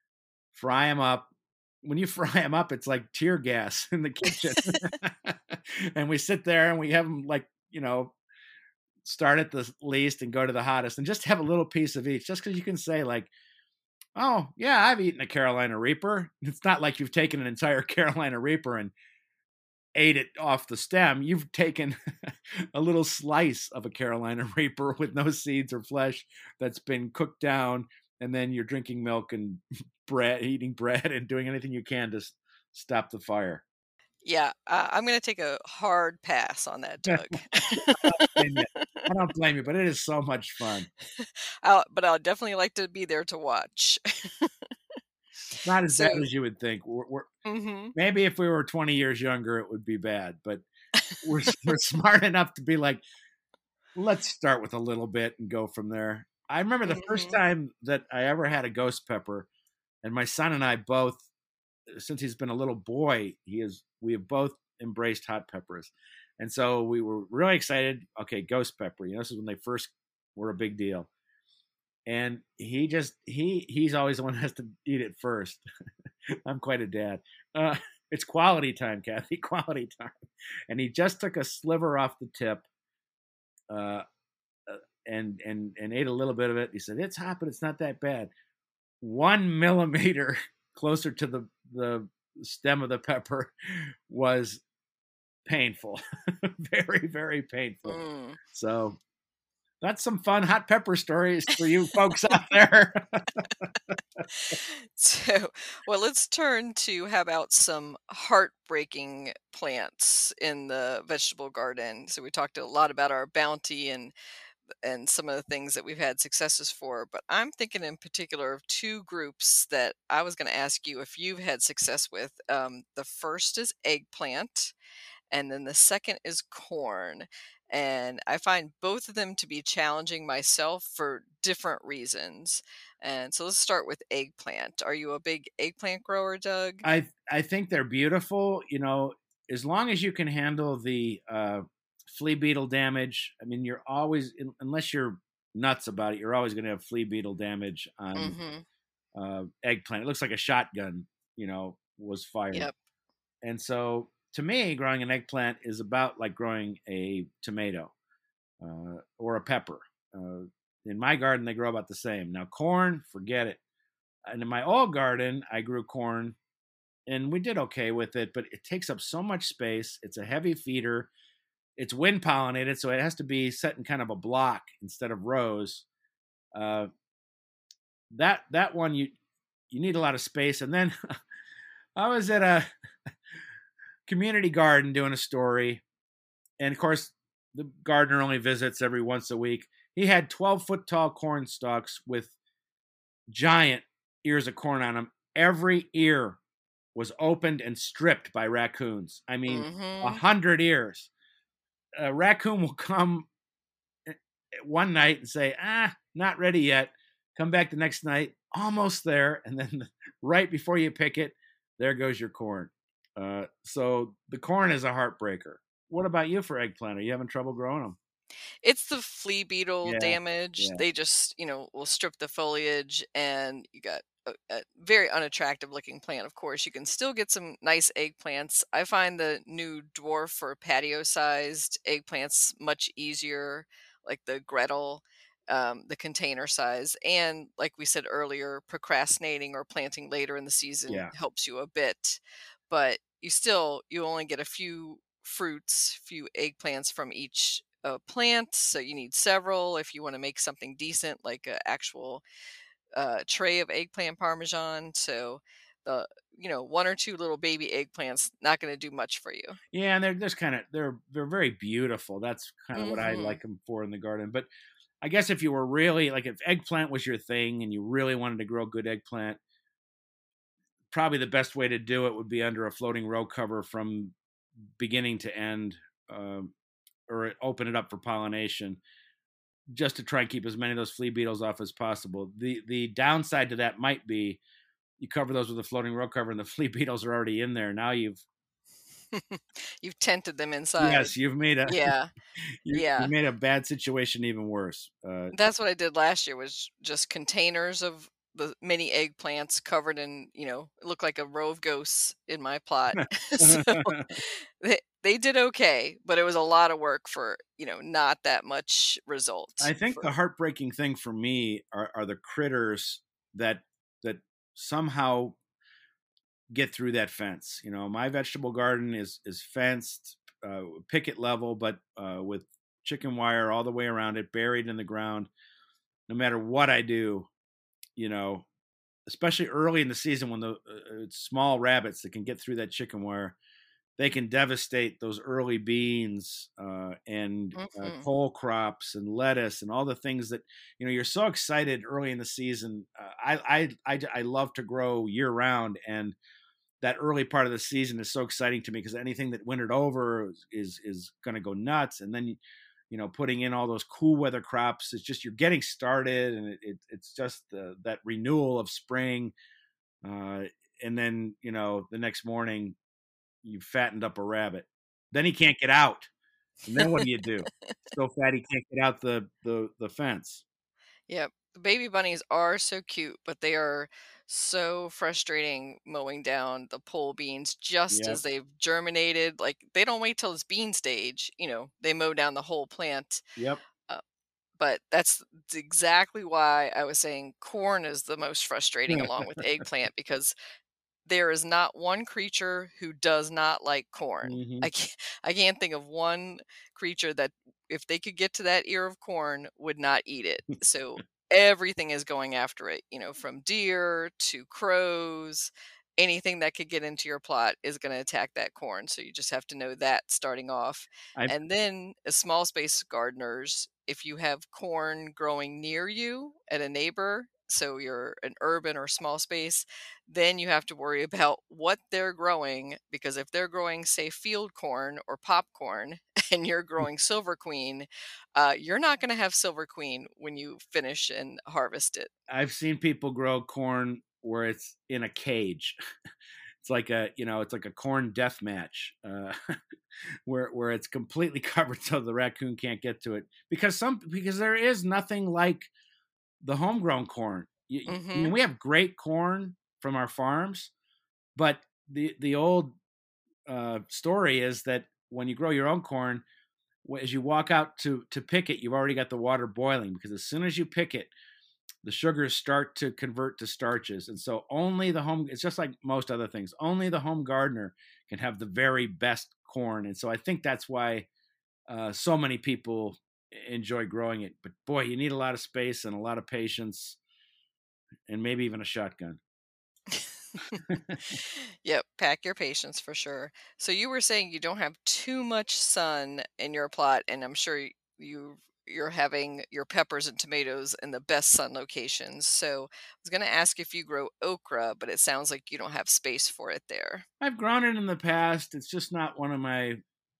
fry them up. When you fry them up, it's like tear gas in the kitchen. And we sit there and we have them, like, you know, start at the least and go to the hottest, and just have a little piece of each, just because you can say, like, oh, yeah, I've eaten a Carolina Reaper. It's not like you've taken an entire Carolina Reaper and ate it off the stem. You've taken a little slice of a Carolina Reaper with no seeds or flesh that's been cooked down, and then you're drinking milk and bread, eating bread, and doing anything you can to s- stop the fire. Yeah, I I'm gonna take a hard pass on that, I Doug. don't blame you. I don't blame you, but it is so much fun. I'll, but I'll definitely like to be there to watch. It's not as bad So, as you would think. We're, we're mhm. maybe if we were twenty years younger, it would be bad, but we're we're smart enough to be like, let's start with a little bit and go from there. I remember the first Mhm. time that I ever had a ghost pepper, and my son and I both, since he's been a little boy, he is we have both embraced hot peppers, and so we were really excited. Okay, ghost pepper. You know, this is when they first were a big deal, and he just he he's always the one that has to eat it first. I'm quite a dad. Uh, it's quality time, Kathy. Quality time. And he just took a sliver off the tip, uh, uh, and and and ate a little bit of it. He said, "It's hot, but it's not that bad." One millimeter closer to the the stem of the pepper was painful, very very painful. Mm. So that's some fun hot pepper stories for you folks out there. So, well, let's turn to how about some heartbreaking plants in the vegetable garden. So we talked a lot about our bounty and and some of the things that we've had successes for, but I'm thinking in particular of two groups that I was going to ask you if you've had success with. Um, the first is eggplant, and then the second is corn. And I find both of them to be challenging myself for different reasons. And so let's start with eggplant. Are you a big eggplant grower, Doug? I I think they're beautiful, you know, as long as you can handle the uh, flea beetle damage. I mean, you're always un- unless you're nuts about it, you're always going to have flea beetle damage on Mm-hmm. uh, eggplant. It looks like a shotgun, you know, was fired. Yep. And so, to me, growing an eggplant is about like growing a tomato uh, or a pepper. Uh, in my garden, they grow about the same. Now, corn, forget it. And in my old garden, I grew corn and we did okay with it, but it takes up so much space. It's a heavy feeder. It's wind pollinated, so it has to be set in kind of a block instead of rows. Uh, that that one you you need a lot of space. And then I was at a community garden doing a story, and of course the gardener only visits every once a week. He had twelve foot tall corn stalks with giant ears of corn on them. Every ear was opened and stripped by raccoons. I mean, a Mm-hmm. hundred ears. A raccoon will come one night and say, "Ah, not ready yet." Come back the next night, almost there, and then right before you pick it, there goes your corn. Uh, so the corn is a heartbreaker. What about you for eggplant? Are you having trouble growing them? It's the flea beetle Yeah, damage. yeah, They just, you know, will strip the foliage and you got a, a very unattractive looking plant. Of course, you can still get some nice eggplants. I find the new dwarf or patio sized eggplants much easier, like the Gretel, um, the container size. And like we said earlier, procrastinating or planting later in the season yeah. helps you a bit. But you still, you only get a few fruits, few eggplants from each uh, plant. So you need several if you want to make something decent, like an actual uh, tray of eggplant parmesan. So the you know one or two little baby eggplants not going to do much for you. Yeah, and they're just kind of they're they're very beautiful. That's kind of what I Hmm. like them for in the garden. But I guess if you were really like if eggplant was your thing and you really wanted to grow good eggplant, probably the best way to do it would be under a floating row cover from beginning to end, um, or open it up for pollination, just to try and keep as many of those flea beetles off as possible. The the downside to that might be you cover those with a floating row cover and the flea beetles are already in there. Now you've You've tented them inside. yes, you've made a Yeah, you you yeah. made a bad situation even worse. Uh, That's what I did last year was just containers of the mini eggplants covered in, you know, it looked like a row of ghosts in my plot. So they they did okay, but it was a lot of work for, you know, not that much result I think the for heartbreaking thing for me are, are the critters that that somehow get through that fence. You know, my vegetable garden is is fenced, uh, picket level, but uh, with chicken wire all the way around it, buried in the ground. No matter what I do, you know, especially early in the season when the uh, uh, small rabbits that can get through that chicken wire, they can devastate those early beans uh, and uh, Mhm. cole crops and lettuce and all the things that you know you're so excited early in the season. Uh, I, I I I love to grow year round, and that early part of the season is so exciting to me because anything that wintered over is is, is going to go nuts, and then you know putting in all those cool weather crops, it's just you're getting started, and it, it, it's just uh, that renewal of spring. Uh, and then you know the next morning you fattened up a rabbit. Then he can't get out. And then what do you do? So fat he can't get out the the the fence. Yep. The baby bunnies are so cute, but they are so frustrating mowing down the pole beans just as Yep. they've germinated. Like they don't wait till it's bean stage, you know, they mow down the whole plant. Yep. Uh, but that's that's exactly why I was saying corn is the most frustrating along with eggplant because there is not one creature who does not like corn. hmm I can't, I can't think of one creature that, if they could get to that ear of corn, would not eat it. So everything is going after it, you know, from deer to crows. Anything that could get into your plot is going to attack that corn. So you just have to know that starting off. I And then, as small space gardeners, if you have corn growing near you at a neighbor, so you're an urban or small space, then you have to worry about what they're growing because if they're growing, say, field corn or popcorn, and you're growing Silver Queen, uh, you're not going to have Silver Queen when you finish and harvest it. I've seen people grow corn where it's in a cage. It's like a, you know, it's like a corn death match, uh, where where it's completely covered so the raccoon can't get to it. Because some because there is nothing like the homegrown corn. You, Mm-hmm. I mean, we have great corn from our farms, but the the old uh, story is that when you grow your own corn, as you walk out to to pick it, you've already got the water boiling, because as soon as you pick it, the sugars start to convert to starches. And so only the home, it's just like most other things, only the home gardener can have the very best corn. And so I think that's why uh, so many people enjoy growing it. But boy, you need a lot of space and a lot of patience, and maybe even a shotgun. Yep, pack your patience for sure. So you were saying you don't have too much sun in your plot, and I'm sure y- you you're having your peppers and tomatoes in the best sun locations. So I was going to ask if you grow okra, but it sounds like you don't have space for it there. I've grown it in the past. It's just not one of my,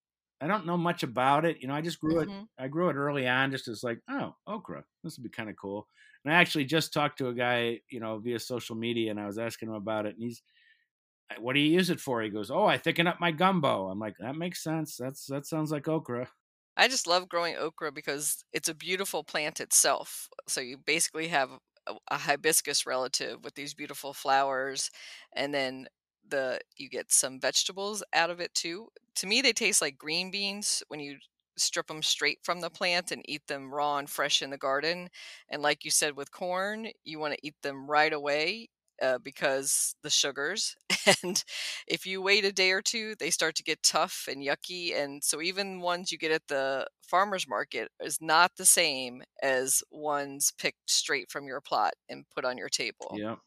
I don't know much about it. You know, I just grew it. Mm-hmm. I grew it early on, just as like, oh, okra, this would be kind of cool. And I actually just talked to a guy, you know, via social media, and I was asking him about it, and he's, what do you use it for? He goes, oh, I thicken up my gumbo. I'm like, that makes sense. That's that sounds like okra. I just love growing okra because it's a beautiful plant itself. So you basically have a, a hibiscus relative with these beautiful flowers, and then the you get some vegetables out of it too. To me, they taste like green beans when you strip them straight from the plant and eat them raw and fresh in the garden. And like you said with corn, you want to eat them right away. Uh, because the sugars, and if you wait a day or two, they start to get tough and yucky. And so even ones you get at the farmer's market is not the same as ones picked straight from your plot and put on your table. Yeah.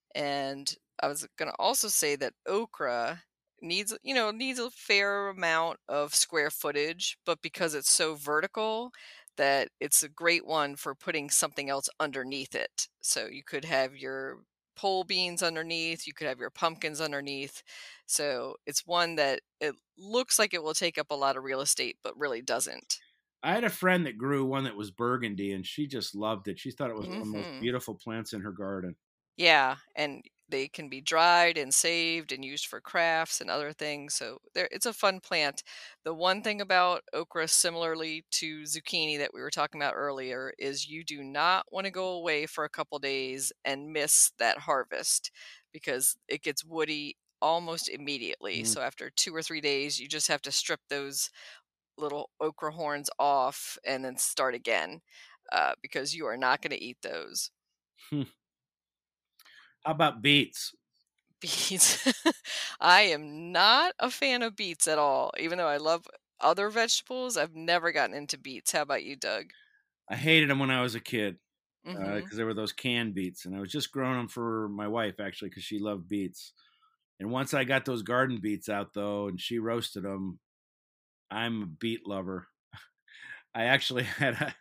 And I was going to also say that okra needs, you know, needs a fair amount of square footage, but because it's so vertical, that it's a great one for putting something else underneath it. So you could have your pole beans underneath, you could have your pumpkins underneath. So it's one that it looks like it will take up a lot of real estate, but really doesn't. I had a friend that grew one that was burgundy, and she just loved it. She thought it was one of the most Hmm. beautiful plants in her garden. Yeah, and they can be dried and saved and used for crafts and other things. So there, it's a fun plant. The one thing about okra, similarly to zucchini that we were talking about earlier, is you do not want to go away for a couple days and miss that harvest because it gets woody almost immediately. Mm. So after two or three days, you just have to strip those little okra horns off and then start again uh, because you are not going to eat those. How about beets? Beets. I am not a fan of beets at all. Even though I love other vegetables, I've never gotten into beets. How about you, Doug? I hated them when I was a kid, because Mm-hmm. uh, there were those canned beets, and I was just growing them for my wife, actually, because she loved beets. And once I got those garden beets out, though, and she roasted them, I'm a beet lover. I actually had a,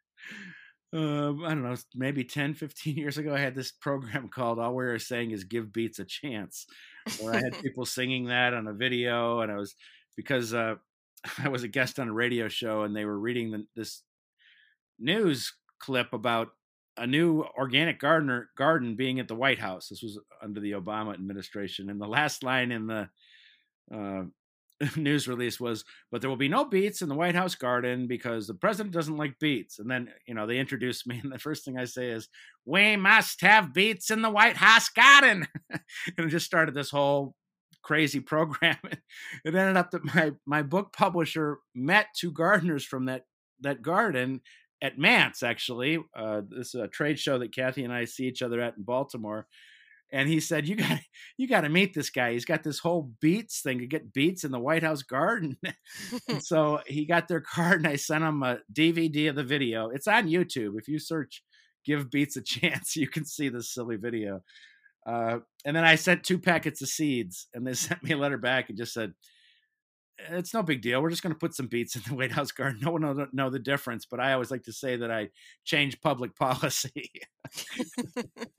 uh, I don't know, maybe ten, fifteen years ago, I had this program called All We Were Saying Is Give Beets a Chance, where I had people singing that on a video. And I was, because uh, I was a guest on a radio show, and they were reading the, this news clip about a new organic gardener garden being at the White House. This was under the Obama administration. And the last line in the uh, news release was, but there will be no beets in the White House garden because the president doesn't like beets. And then, you know, they introduced me, and the first thing I say is, we must have beets in the White House garden. And it just started this whole crazy program. It ended up that my, my book publisher met two gardeners from that, that garden at Mance, actually. Uh, this is a trade show that Kathy and I see each other at in Baltimore. And he said, you got you got to meet this guy. He's got this whole beets thing to get beets in the White House garden. And so he got their card, and I sent him a D V D of the video. It's on YouTube. If you search Give Beets a Chance, you can see this silly video. Uh, and then I sent two packets of seeds, and they sent me a letter back and just said, it's no big deal. We're just going to put some beets in the White House garden. No one will know the difference. But I always like to say that I change public policy.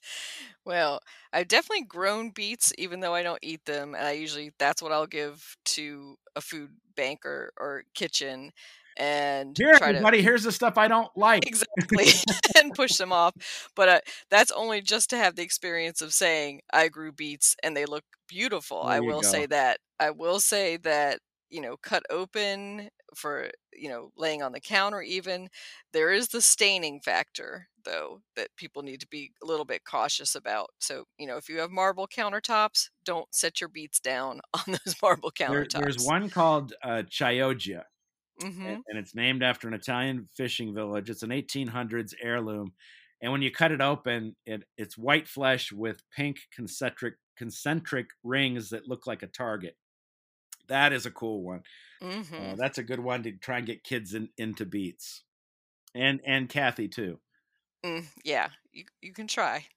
Well, I've definitely grown beets, even though I don't eat them, and I usually that's what I'll give to a food bank or, or kitchen, and Here, try to everybody, here's the stuff I don't like. exactly and push them off. But uh, that's only just to have the experience of saying I grew beets and they look beautiful. There I you will say go. that. I will say that you know, cut open for you know laying on the counter. Even there is the staining factor though that people need to be a little bit cautious about. So you know, if you have marble countertops, don't set your beets down on those marble There, there's countertops. one called uh, Chioggia, and, Mm-hmm. and it's named after an Italian fishing village. It's an eighteen hundreds heirloom, and when you cut it open, it, it's white flesh with pink concentric concentric rings that look like a target. That is a cool one. Uh, Mm-hmm. that's a good one to try and get kids in, into beets, and and Kathy too. Mm, yeah, you you can try.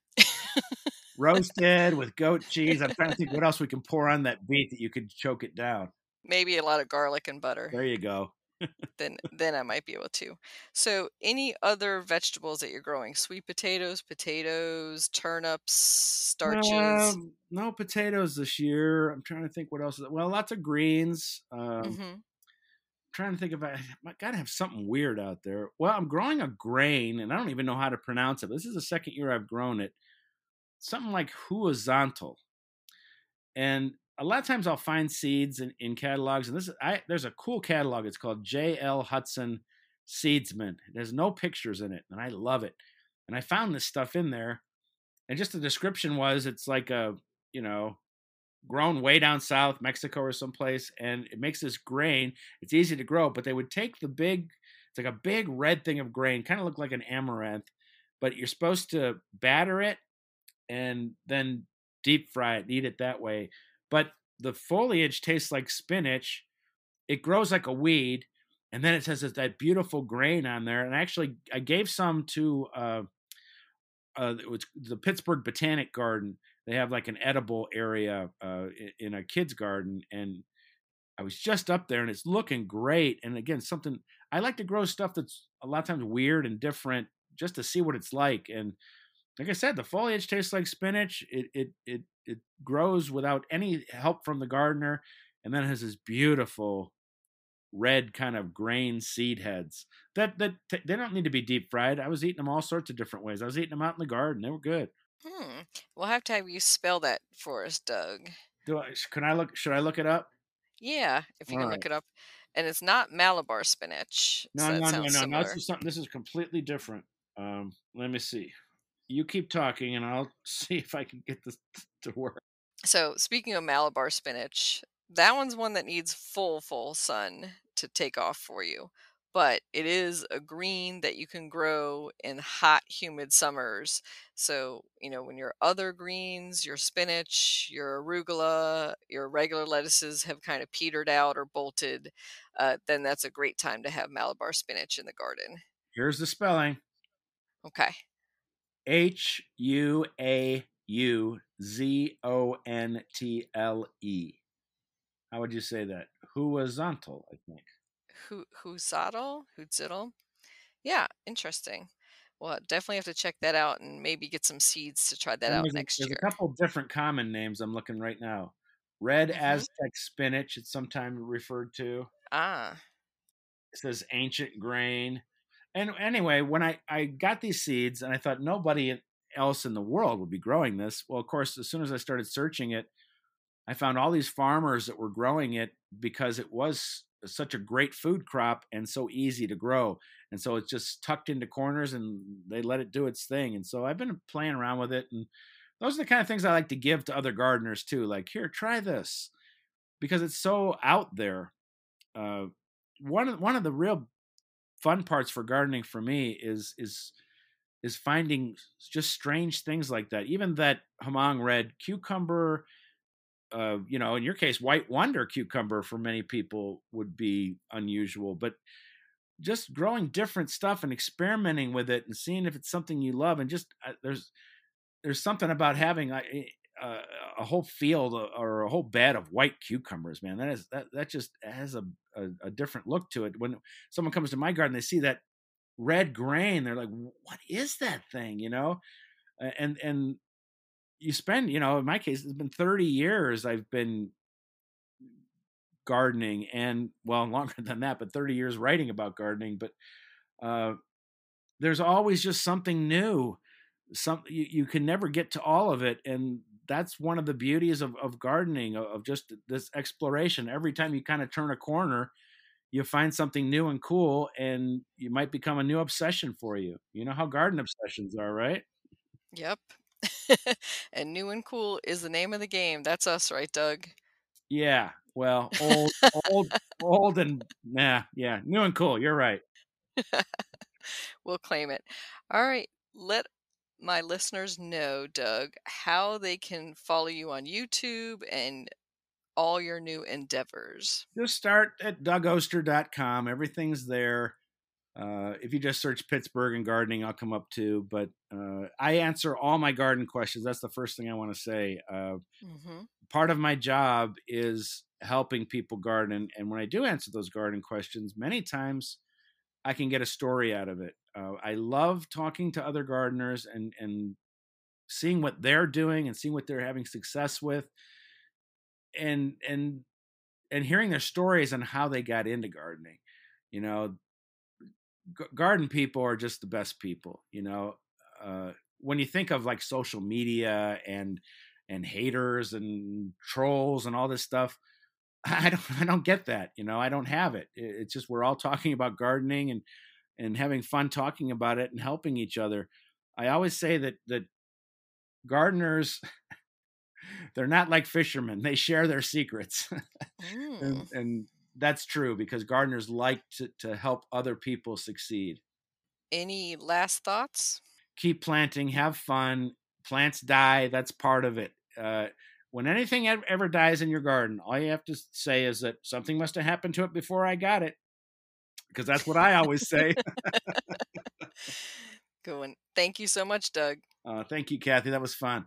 Roasted with goat cheese. I'm trying to think what else we can pour on that beet that you could choke it down. Maybe a lot of garlic and butter. There you go. Then then I might be able to. So, any other vegetables that you're growing? Sweet potatoes, potatoes, turnips, starches? Um, no potatoes this year. I'm trying to think what else. Well, lots of greens. Um, Mhm. trying to think if I, I gotta have something weird out there. Well, I'm growing a grain, and I don't even know how to pronounce it. This is the second year I've grown it. Something like huazontal. And a lot of times I'll find seeds in, in catalogs, and this is I there's a cool catalog. It's called J L Hudson Seedsman. There's no pictures in it, and I love it. And I found this stuff in there, and just the description was it's like a you know grown way down south, Mexico or someplace, and it makes this grain. It's easy to grow, but they would take the big, it's like a big red thing of grain, kind of look like an amaranth, but you're supposed to batter it and then deep fry it, eat it that way. But the foliage tastes like spinach. It grows like a weed, and then it says it's that beautiful grain on there. And actually, I gave some to uh, uh, it was the Pittsburgh Botanic Garden. They have like an edible area uh, in a kid's garden, and I was just up there, and it's looking great. And again, something I like to grow stuff that's a lot of times weird and different, just to see what it's like. And like I said, the foliage tastes like spinach. It it it it grows without any help from the gardener, and then it has this beautiful red kind of grain seed heads that that t- they don't need to be deep fried. I was eating them all sorts of different ways. I was eating them out in the garden. They were good. Hmm. We'll have to have you spell that for us, Doug. Do I? Can I look? Should I look it up? Yeah, if you All can right. look it up. And it's not Malabar spinach, No, so that no, no, sounds no, no. This similar. is something. This is completely different. Um, let me see. You keep talking, and I'll see if I can get this to work. So, speaking of Malabar spinach, that one's one that needs full, full sun to take off for you. But it is a green that you can grow in hot, humid summers. So, you know, when your other greens, your spinach, your arugula, your regular lettuces have kind of petered out or bolted, uh, then that's a great time to have Malabar spinach in the garden. Here's the spelling: Okay. H U A U Z O N T L E. How would you say that? Horizontal, I think. Hu- Huzaddle? Huziddle? Yeah, interesting. Well, definitely have to check that out and maybe get some seeds to try that And out there's a, next there's a year. couple different common names I'm looking right now. Red Hmm. Aztec spinach, it's sometimes referred to. Ah, It says ancient grain. And anyway, when I, I got these seeds and I thought nobody else in the world would be growing this. Well, of course, as soon as I started searching it, I found all these farmers that were growing it because it was such a great food crop and so easy to grow. And so it's just tucked into corners and they let it do its thing. And so I've been playing around with it. And those are the kind of things I like to give to other gardeners too. Like, here, try this because it's so out there. Uh, one of one of the real fun parts for gardening for me is is is finding just strange things like that. Even that Hmong red cucumber, uh, you know, in your case, white wonder cucumber for many people would be unusual, but just growing different stuff and experimenting with it and seeing if it's something you love. And just uh, there's there's something about having a, a, a whole field or a whole bed of white cucumbers, man. That is that that just has a, a, a different look to it. When someone comes to my garden, they see that red grain, they're like, "What is that thing?" You know. and and you spend, you know, in my case, it's been thirty years I've been gardening, and well, longer than that, but thirty years writing about gardening. But uh, there's always just something new. Some you, you can never get to all of it, and that's one of the beauties of, of gardening, of, of just this exploration. Every time you kind of turn a corner, you find something new and cool, and you might become a new obsession for you. You know how garden obsessions are, right? Yep. And new and cool is the name of the game. That's us, right, Doug? Yeah. Well, old, old, old, and nah, yeah, new and cool. You're right. We'll claim it. All right. Let my listeners know, Doug, how they can follow you on YouTube and all your new endeavors. Just start at doug oster dot com. Everything's there. Uh, if you just search Pittsburgh and gardening, I'll come up too. But uh, I answer all my garden questions. That's the first thing I want to say. Uh, mm-hmm. Part of my job is helping people garden. And when I do answer those garden questions, many times I can get a story out of it. Uh, I love talking to other gardeners and, and seeing what they're doing and seeing what they're having success with, and and and hearing their stories on how they got into gardening. You know, g- garden people are just the best people. You know, uh, when you think of like social media and and haters and trolls and all this stuff, I don't I don't get that. You know, I don't have it. It's just we're all talking about gardening and and having fun talking about it and helping each other. I always say that that gardeners, they're not like fishermen. They share their secrets. Mm. and, and that's true, because gardeners like to, to help other people succeed. Any last thoughts? Keep planting, have fun. Plants die. That's part of it. Uh, when anything ever dies in your garden, all you have to say is that something must have happened to it before I got it. Because that's what I always say. Good one. Thank you so much, Doug. Uh, thank you, Kathy. That was fun.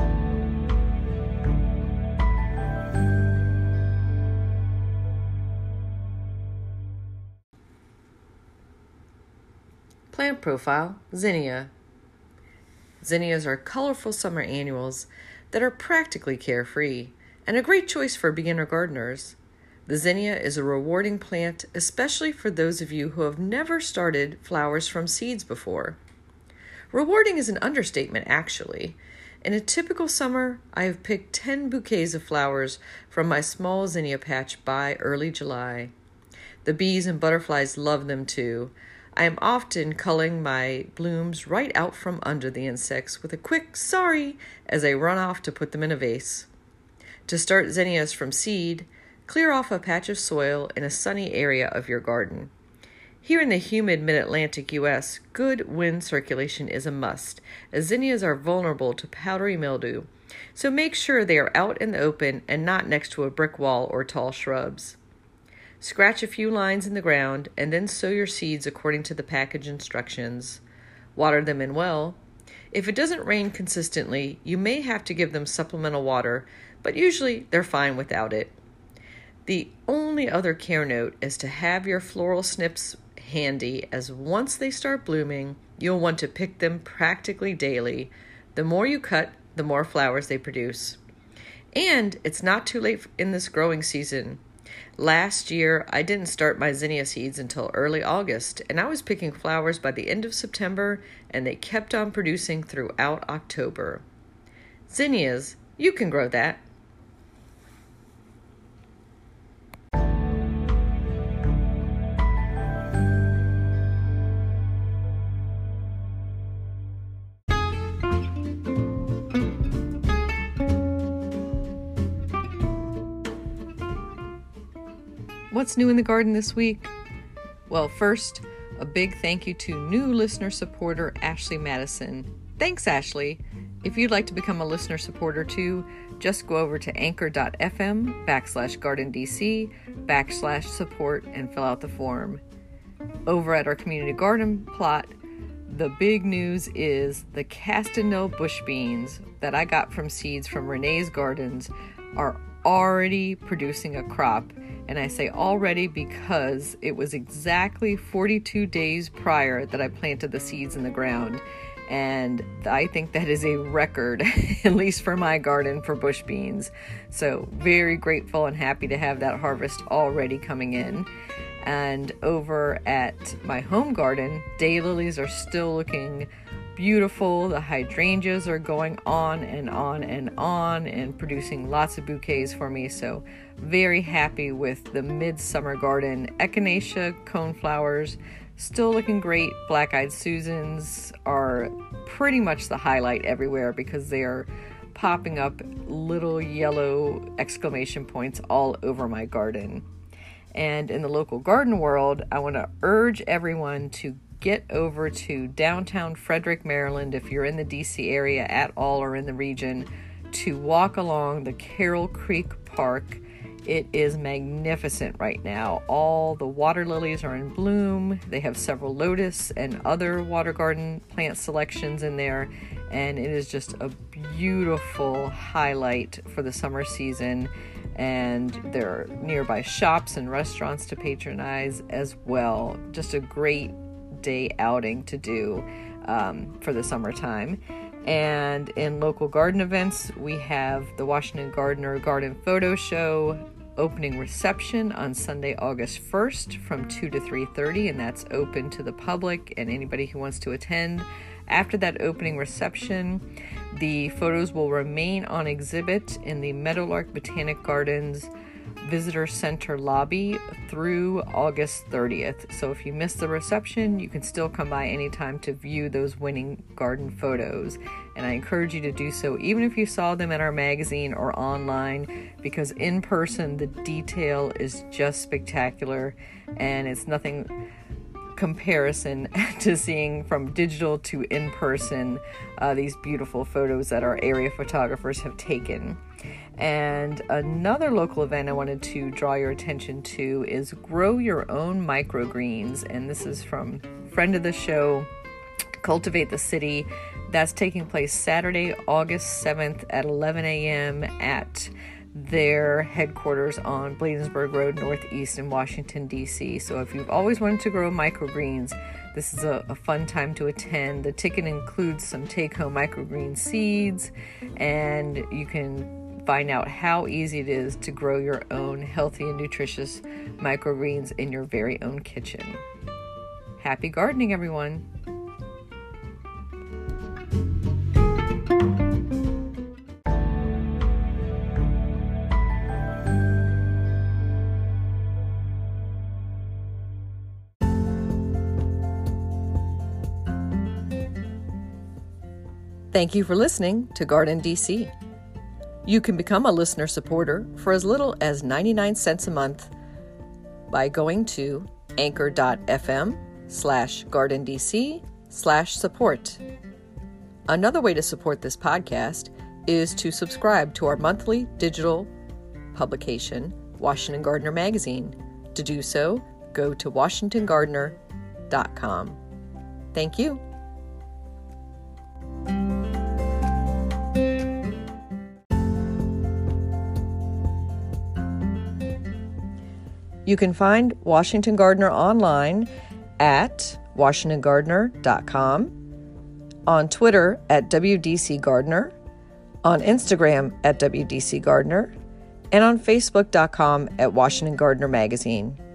Plant profile, zinnia. Zinnias are colorful summer annuals that are practically carefree and a great choice for beginner gardeners. The zinnia is a rewarding plant, especially for those of you who have never started flowers from seeds before. Rewarding is an understatement, actually. In a typical summer, I have picked ten bouquets of flowers from my small zinnia patch by early July. The bees and butterflies love them too. I am often culling my blooms right out from under the insects with a quick sorry as I run off to put them in a vase. To start zinnias from seed, clear off a patch of soil in a sunny area of your garden. Here in the humid mid-Atlantic U S, good wind circulation is a must, as zinnias are vulnerable to powdery mildew, so make sure they are out in the open and not next to a brick wall or tall shrubs. Scratch a few lines in the ground and then sow your seeds according to the package instructions. Water them in well. If it doesn't rain consistently, you may have to give them supplemental water, but usually they're fine without it. The only other care note is to have your floral snips handy, as once they start blooming, you'll want to pick them practically daily. The more you cut, the more flowers they produce. And it's not too late in this growing season. Last year, I didn't start my zinnia seeds until early August, and I was picking flowers by the end of September, and they kept on producing throughout October. Zinnias, you can grow that. What's new in the garden this week? Well, first, a big thank you to new listener supporter Ashley Madison. Thanks, Ashley. If you'd like to become a listener supporter too, just go over to anchor.fm backslash gardendc backslash support and fill out the form. Over at our community garden plot, the big news is the Castendale bush beans that I got from seeds from Renee's Gardens are already producing a crop. And I say already because it was exactly forty-two days prior that I planted the seeds in the ground. And I think that is a record, at least for my garden, for bush beans. So very grateful and happy to have that harvest already coming in. And over at my home garden, daylilies are still looking beautiful. The hydrangeas are going on and on and on and producing lots of bouquets for me. So very happy with the midsummer garden. Echinacea coneflowers still looking great. Black-eyed Susans are pretty much the highlight everywhere because they are popping up little yellow exclamation points all over my garden. And in the local garden world, I want to urge everyone to get over to downtown Frederick, Maryland, if you're in the D C area at all or in the region, to walk along the Carroll Creek Park. It is magnificent right now. All the water lilies are in bloom. They have several lotus and other water garden plant selections in there, and it is just a beautiful highlight for the summer season. And there are nearby shops and restaurants to patronize as well. Just a great day outing to do um, for the summertime. And in local garden events, we have the Washington Gardener Garden Photo Show opening reception on Sunday, August first from two to three thirty, and that's open to the public and anybody who wants to attend. After that opening reception, the photos will remain on exhibit in the Meadowlark Botanic Gardens Visitor Center lobby through August thirtieth. So if you missed the reception, you can still come by anytime to view those winning garden photos. And I encourage you to do so even if you saw them in our magazine or online, because in person the detail is just spectacular, and it's nothing comparison to seeing from digital to in person uh, these beautiful photos that our area photographers have taken. And another local event I wanted to draw your attention to is Grow Your Own Microgreens, and this is from friend of the show, Cultivate the City. That's taking place Saturday, August seventh at eleven a.m. at their headquarters on Bladensburg Road, Northeast in Washington, D C. So if you've always wanted to grow microgreens, this is a, a fun time to attend. The ticket includes some take-home microgreen seeds, and you can find out how easy it is to grow your own healthy and nutritious microgreens in your very own kitchen. Happy gardening, everyone! Thank you for listening to Garden D C. You can become a listener supporter for as little as ninety-nine cents a month by going to anchor.fm slash gardendc slash support. Another way to support this podcast is to subscribe to our monthly digital publication, Washington Gardener Magazine. To do so, go to washington gardener dot com. Thank you. You can find Washington Gardener online at washington gardener dot com, on Twitter at W D C Gardener, on Instagram at W D C Gardener, and on facebook dot com at Washington Gardener Magazine.